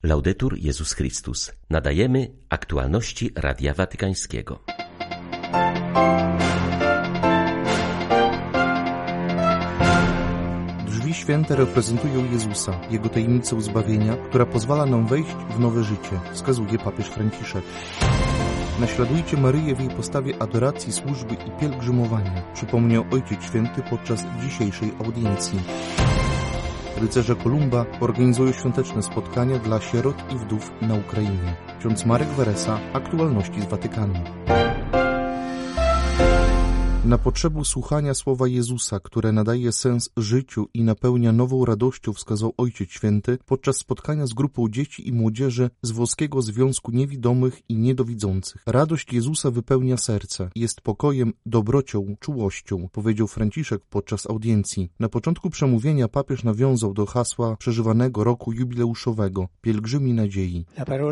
Laudetur Jezus Chrystus. Nadajemy aktualności Radia Watykańskiego. Drzwi święte reprezentują Jezusa, Jego tajemnicę zbawienia, która pozwala nam wejść w nowe życie, wskazuje papież Franciszek. Naśladujcie Maryję w jej postawie adoracji, służby i pielgrzymowania, przypomniał Ojciec Święty podczas dzisiejszej audiencji. Rycerze Kolumba organizują świąteczne spotkania dla sierot i wdów na Ukrainie. Ksiądz Marek Weresa, aktualności z Watykanu. Na potrzebę słuchania słowa Jezusa, które nadaje sens życiu i napełnia nową radością, wskazał Ojciec Święty podczas spotkania z grupą dzieci i młodzieży z Włoskiego Związku Niewidomych i Niedowidzących. Radość Jezusa wypełnia serce, jest pokojem, dobrocią, czułością, powiedział Franciszek podczas audiencji. Na początku przemówienia papież nawiązał do hasła przeżywanego roku jubileuszowego – Pielgrzymi Nadziei.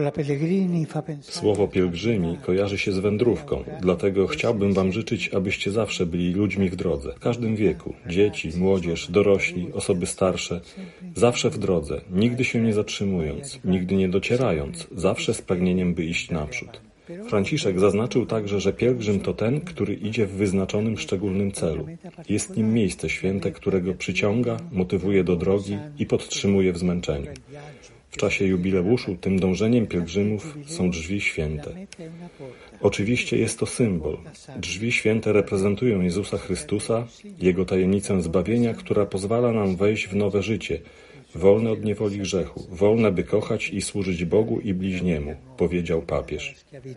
Słowo pielgrzymi kojarzy się z wędrówką, dlatego chciałbym wam życzyć, abyście zawsze byli ludźmi w drodze, w każdym wieku, dzieci, młodzież, dorośli, osoby starsze, zawsze w drodze, nigdy się nie zatrzymując, nigdy nie docierając, zawsze z pragnieniem, by iść naprzód. Franciszek zaznaczył także, że pielgrzym to ten, który idzie w wyznaczonym szczególnym celu. Jest nim miejsce święte, którego przyciąga, motywuje do drogi i podtrzymuje w zmęczeniu. W czasie jubileuszu tym dążeniem pielgrzymów są drzwi święte. Oczywiście jest to symbol. Drzwi święte reprezentują Jezusa Chrystusa, Jego tajemnicę zbawienia, która pozwala nam wejść w nowe życie, wolne od niewoli grzechu, wolne by kochać i służyć Bogu i bliźniemu, powiedział papież.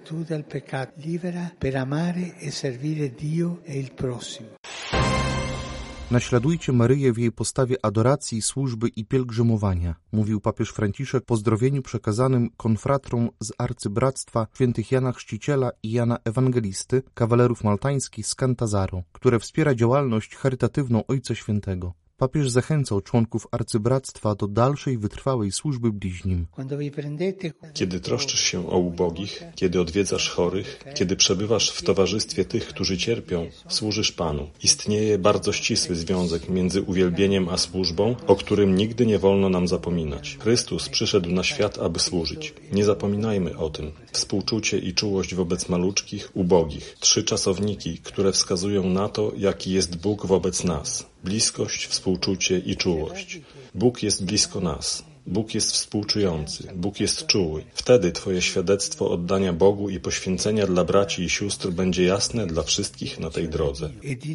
Naśladujcie Maryję w jej postawie adoracji, służby i pielgrzymowania, mówił papież Franciszek w pozdrowieniu przekazanym konfratrom z arcybractwa świętych Jana Chrzciciela i Jana Ewangelisty, kawalerów maltańskich z Cantazaro, które wspiera działalność charytatywną Ojca Świętego. Papież zachęcał członków arcybractwa do dalszej, wytrwałej służby bliźnim. Kiedy troszczysz się o ubogich, kiedy odwiedzasz chorych, kiedy przebywasz w towarzystwie tych, którzy cierpią, służysz Panu. Istnieje bardzo ścisły związek między uwielbieniem a służbą, o którym nigdy nie wolno nam zapominać. Chrystus przyszedł na świat, aby służyć. Nie zapominajmy o tym. Współczucie i czułość wobec maluczkich, ubogich. 3 czasowniki, które wskazują na to, jaki jest Bóg wobec nas. Bliskość, współczucie i czułość. Bóg jest blisko nas. Bóg jest współczujący. Bóg jest czuły. Wtedy Twoje świadectwo oddania Bogu i poświęcenia dla braci i sióstr będzie jasne dla wszystkich na tej drodze.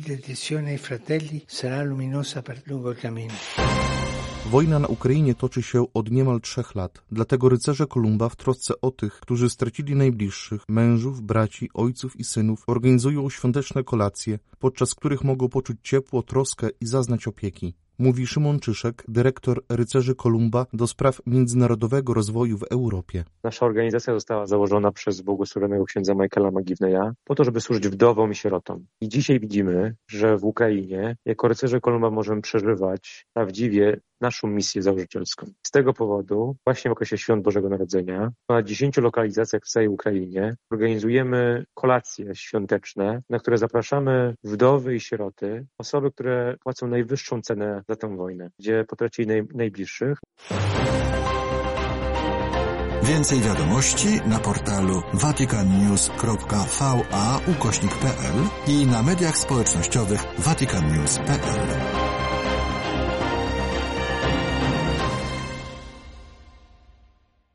Wojna na Ukrainie toczy się od niemal 3 lat. Dlatego rycerze Kolumba w trosce o tych, którzy stracili najbliższych, mężów, braci, ojców i synów, organizują świąteczne kolacje, podczas których mogą poczuć ciepło, troskę i zaznać opieki. Mówi Szymon Czyszek, dyrektor Rycerzy Kolumba do spraw międzynarodowego rozwoju w Europie. Nasza organizacja została założona przez błogosławionego księdza Michaela Magiwneya po to, żeby służyć wdowom i sierotom. I dzisiaj widzimy, że w Ukrainie jako Rycerze Kolumba możemy przeżywać prawdziwie naszą misję założycielską. Z tego powodu właśnie w okresie Świąt Bożego Narodzenia w ponad 10 lokalizacjach w całej Ukrainie organizujemy kolacje świąteczne, na które zapraszamy wdowy i sieroty, osoby, które płacą najwyższą cenę za tę wojnę, gdzie potracili najbliższych. Więcej wiadomości na portalu vaticannews.va/pl i na mediach społecznościowych vaticannews.pl.